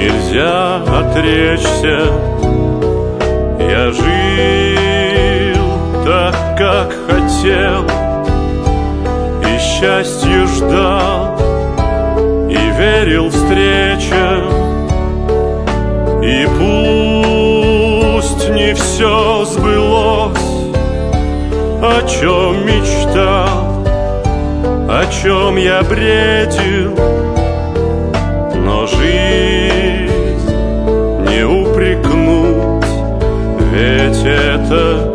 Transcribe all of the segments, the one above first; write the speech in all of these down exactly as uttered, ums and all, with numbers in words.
нельзя отречься. Я жил так, как хотел, и счастье ждал, и верил встречам. И пусть не все сбылось, о чем мечтал, о чем я бредил, но жизнь не упрекнуть, ведь это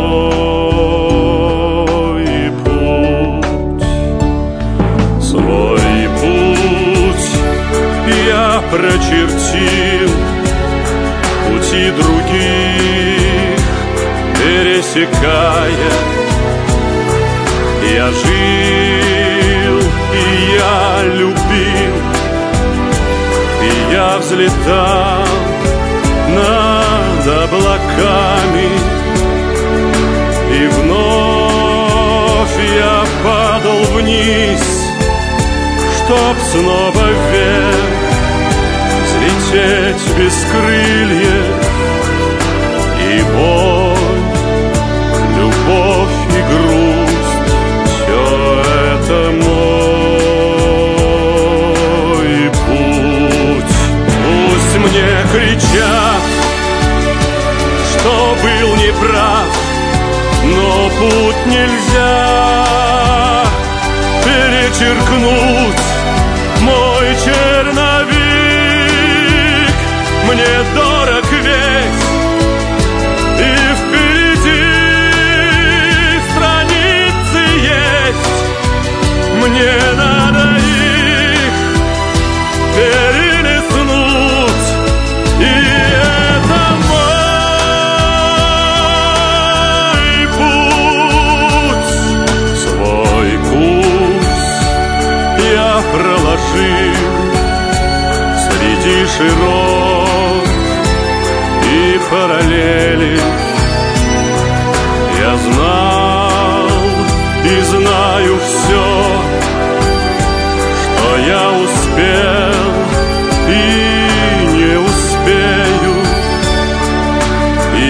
мой путь. Свой путь я прочертил, пути других пересекая. Я жил, и я любил, и я взлетал над облаками, и вновь я падал вниз, чтоб снова вверх взлететь без крыльев. И боль, любовь и грусть — все это мой путь. Пусть мне кричат, что был неправ, но путь нельзя перечеркнуть. Мой черновик мне дорог весь, и впереди страницы есть. Мне надо их перелистнуть, и это мой путь. Свой путь я проложил среди широт и параллели. Я знал и знаю все, что я успел и не успею. И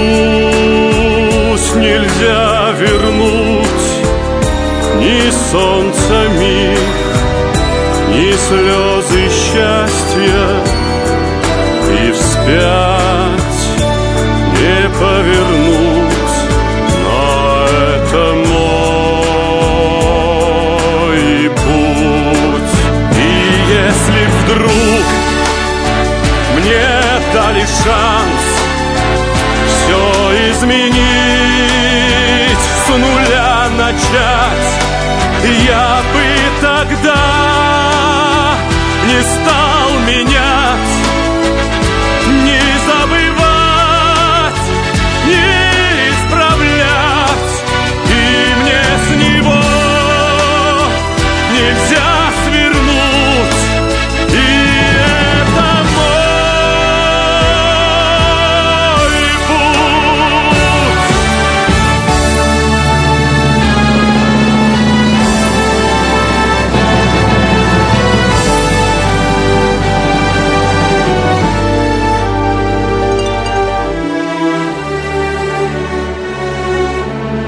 пусть нельзя вернуть ни солнца миг, ни слезы счастья, и вспять не повернуть, но это мой путь. И если вдруг мне дали шанс все изменить, с нуля начать, я бы тогда не стал менять, не забывать, не исправлять. И мне с него нельзя свернуть, и это мой путь.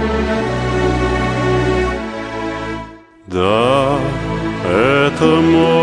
Да, это мой